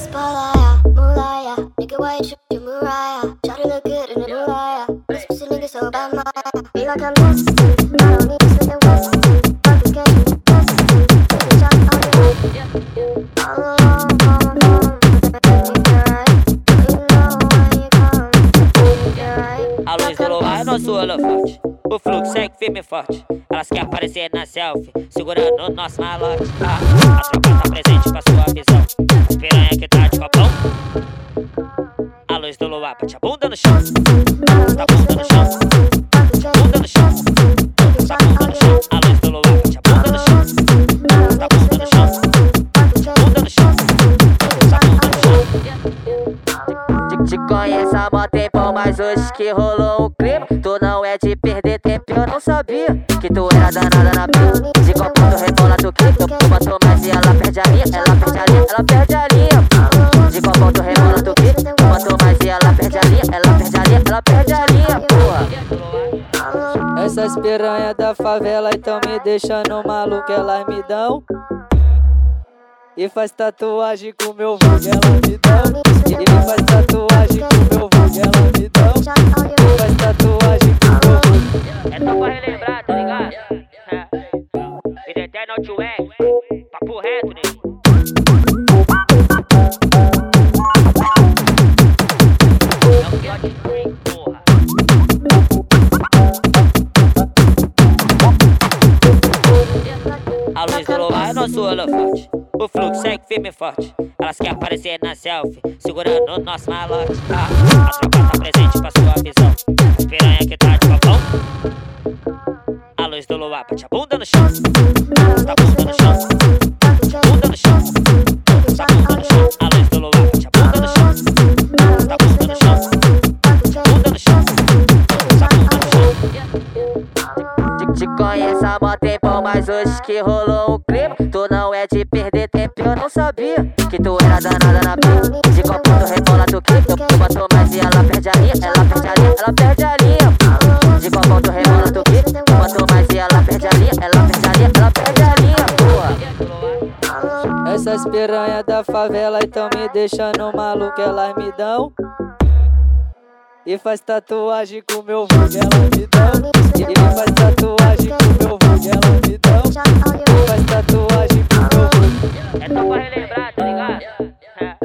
spotlight, moonlight, nigga, why you tripping, Mariah? Try to look good in the moonlight. This pussy nigga so bad, my be like I'm this. I don't need to spend the west. Fuck this game, this. Take a shot on the right. All alone, A luz do luar é nosso holofote. O fluxo segue firme e forte. Elas querem aparecer na selfie, segurando o nosso malote. A tropa tá presente com a sua visão. As piranha que tá de copão. A luz do luar bate a bunda no chão. Tá bunda no chão. Bunda no chão. Tá bunda no chão. A luz do luar bate a bunda no chão. Tá bunda no chão. Bunda no chão. Tá bunda no chão. Te conheço há mó tempo, mas hoje que rolou um clima. Tu não é de perder tempo, eu não sabia que tu era danada na pista. De copo tu rebola, tu clica, tu botou mais e ela perde a linha. Ela perde a linha, ela perde a linha. De copo tu rebola, tu clica, tu botou mais e ela perde a linha. Ela perde a linha, ela perde a linha, porra. Essas piranha da favela então me deixando maluco, elas me dão. E faz tatuagem com meu vulgo, ela me dão. E faz tatuagem com meu vulgo, ela me dão. E faz tatuagem com meu vulgo. É só pra relembrar, tá ligado? Vida eterna ao tio X, papo reto, né? Não pode ser, porra. A luz do luar é nosso holofote. O fluxo segue firme e forte. Elas querem aparecer na selfie, segurando o nosso malote. A tropa tá presente com a sua visão. As piranha que tá de copão. A luz do luar bate a bunda no chão. Tá bunda no chão. Bunda no chão. Tá bunda no chão. A luz do luar bate a bunda no chão. Tá bunda no chão. Bunda no chão. Tá bunda no chão. Te conheço há mó tempo, mas hoje que rolou um clima. Tu não é de perder tempo, eu não sabia que tu era danada na pista. De copo tu rebola, tu clica, tu botou mais e ela perde a linha. Ela perde a linha, ela perde a linha. De copo tu rebola, tu clica, tu botou mais e ela perde a linha. Ela perde a linha, ela perde a linha, porra. Essas piranha da favela então me deixando maluco, elas me dão. E faz tatuagem com meu vulgo, ela me dão. E faz tatuagem com meu vulgo, ela me dão. E faz tatuagem com meu vulgo. É só pra relembrar, tá ligado?